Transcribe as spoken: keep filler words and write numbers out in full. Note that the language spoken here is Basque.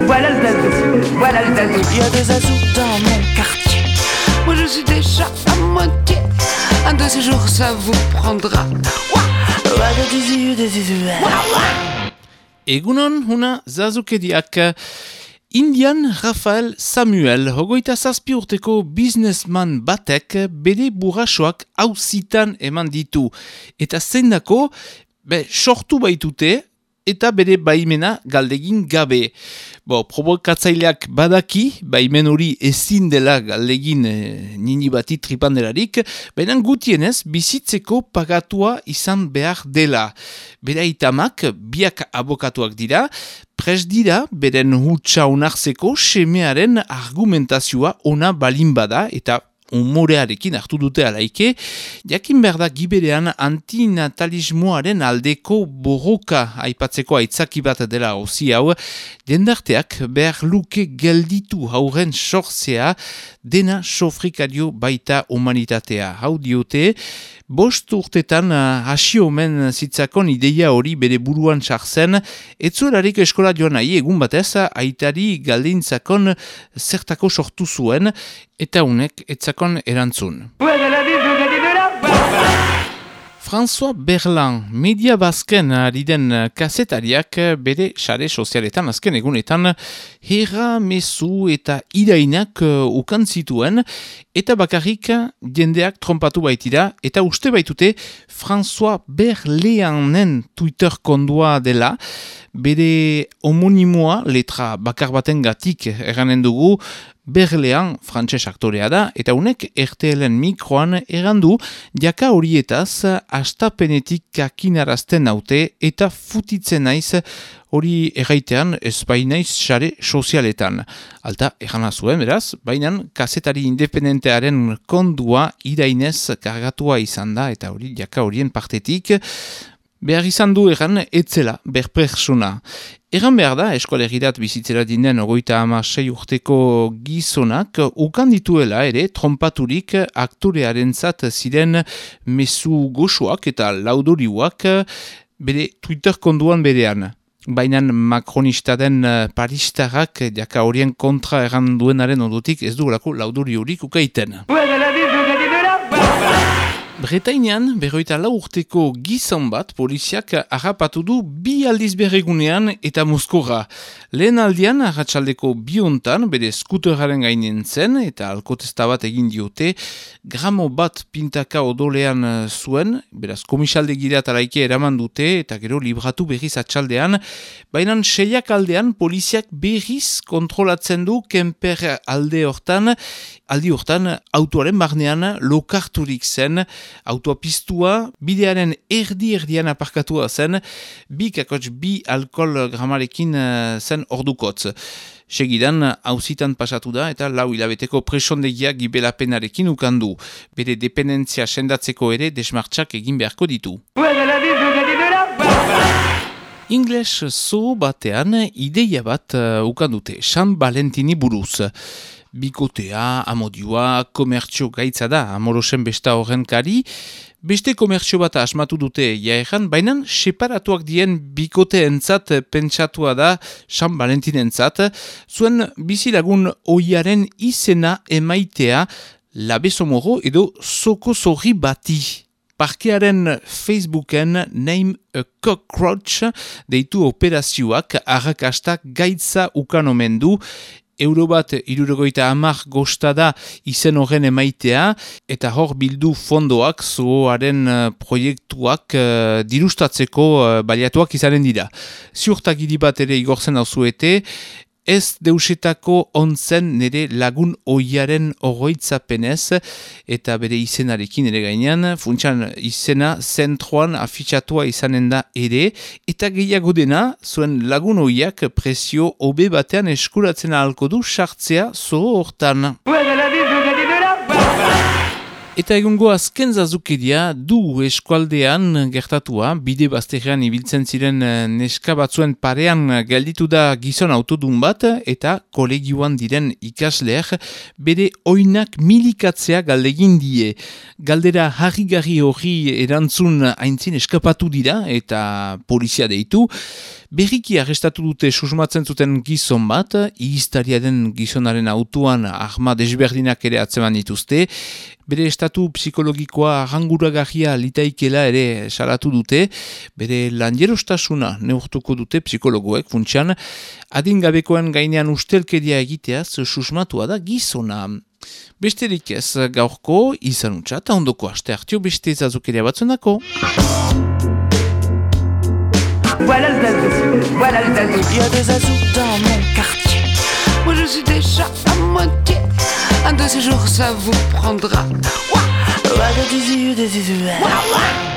Voilà le zazou, voilà le zazou. Il y a des zazous dans mon quartier. Moi je suis déjà à moitié. Un de ces jours ça vous prendra. Egunon, huna zazukediak. Indian Rafael Samuel, hogeita zazpi urteko businessman batek bere burrasoak auzitan eman ditu. Eta zeindako, be, sortu baitute, eta bere baimena galdegin gabe. Bo, provokatzaileak badaki, baimen hori ezin dela galdegin e, nini bati tripandelarik, baina gutienez bizitzeko pagatua izan behar dela. Bera itamak, biak abokatuak dira, pres dira, beren hutsa onartzeko semearen argumentazioa ona balin bada, eta umorearekin hartu dute alaike, jakin behar da giberean antinatalismoaren aldeko borroka aipatzeko aitzaki bat dela ozi hau, jendarteak behar luke gelditu hauren sortzea, dena sofrikario baita humanitatea. Hau diote, bost urtetan hasi omen zitzakon ideia hori bere buruan sartzen, etzuelarik eskola joan nahi egun batez, aitari galdintzakon zertako sortu zuen, eta unek etzakon erantzun. François Berlan, media bazken ari den kazetariak bere sare sozialetan azken egunetan herra, mezu eta irainak ukan zituen eta bakarrik jendeak trompatu baitira eta uste baitute François Berlanen Twitter kondua dela, bere homonimoa letra bakar baten gatik eranen dugu. Berlean frantses aktorea da, eta unek R T L-en mikroan errandu jaka horietaz astapenetik kakinarazten naute eta futitzen naiz hori erraitean ez bainaiz sare sozialetan. Alta, errana zuen, beraz, bainan kazetari independentearen kondua irainez kargatua izan da, eta hori jaka horien partetik behar izan du erran etzela berpersona. Erran behar da, eskolegirat bizitzera dinen ogoita ama sei urteko gizonak ukan dituela ere trompaturik aktorearen zat ziren mezu goxoak eta laudoriuak bere Twitter konduan berean. Baina makronista den paristarrak jaka horien kontra erran duenaren ondotik ez dugulako laudoriurik ukaiten. Bretainean, berroita lau urteko gizon bat poliziak harrapatu du bi aldiz berregunean eta Moskorra. Lehen aldian, arratsaldeko biontan, bere skuteraren gainen zen eta alkotesta bat egin diote, gramo bat pintaka odolean zuen, beraz komisalde girat araike eraman dute eta gero libratu berriz atxaldean, baina seiak aldean poliziak berriz kontrolatzen du Kemper alde hortan, aldi hortan autoaren barnean lokarturik zen, autoa piztua, bidearen erdi-erdian aparkatua zen, bi kakotx bi alkohol gramarekin zen ordukotz. Segidan, hauzitan pasatu da eta lau hilabeteko presondegia gibelapenarekin ukandu. Bere dependentzia sendatzeko ere desmartxak egin beharko ditu. Ingles zoo batean ideia bat uh, ukandute, San Valentini buruz. Bikotea, amodioa, komertzio gaitza da, amorosen besta horren kari, beste komertzio bat asmatu dute jaeran, baina separatuak dien bikoteentzat pentsatua da San Valentinentzat, zuen bizilagun oiaren izena emaitea labezomoro edo soko zorri bati. Parkearen Facebooken Name a Cockroach deitu operazioak arrakastak gaitza ukan omen du, euro bat hirurogeita hamar gostada izen horren emaitea, eta hor bildu fondoak zooaren uh, proiektuak uh, dirustatzeko uh, baliatuak izanen dira. Ziurtagiri bat ere igortzen dauzuete, ez deusetako onzen nire lagun oiaren oroitzapenez eta bere izenarekin ere gainean, funtsan izena zentroan afitxatua izanen da ere, eta gehiago dena, zuen lagun oiak prezio hobe batean eskuratzen ahalko du sartzea zo hortan. Eta egungo azken zazukeria du eskualdean gertatua, bide bazterrean ibiltzen ziren neska batzuen parean gelditu da gizon autodun bat eta kolegioan diren ikasleak bere oinak milikatzea galdegin die. Galdera harrigarri hori erantzun aintzin eskapatu dira eta polizia deitu. Berriki arrestatu dute susmatzen zuten gizon bat, ihiztariaren gizonaren autuan arma desberdinak ere atzeman dituzte, bere estatu psikologikoa arranguragarria litaikela ere salatu dute, bere lanjerostasuna neurtuko dute psikologoek funtsian, adingabekoen gainean ustelkeria egiteaz susmatua da gizona. Besterik ez gaurko izan utza eta ondoko aste hartio beste zazukeria batzunako. Voilà le zazou, voilà le zazou. Il y a des azous dans mon quartier. Moi je suis déjà à moitié. Un de ces jours ça vous prendra. Ouah, ouah, des yeux, des yeux. Ouah, ouah.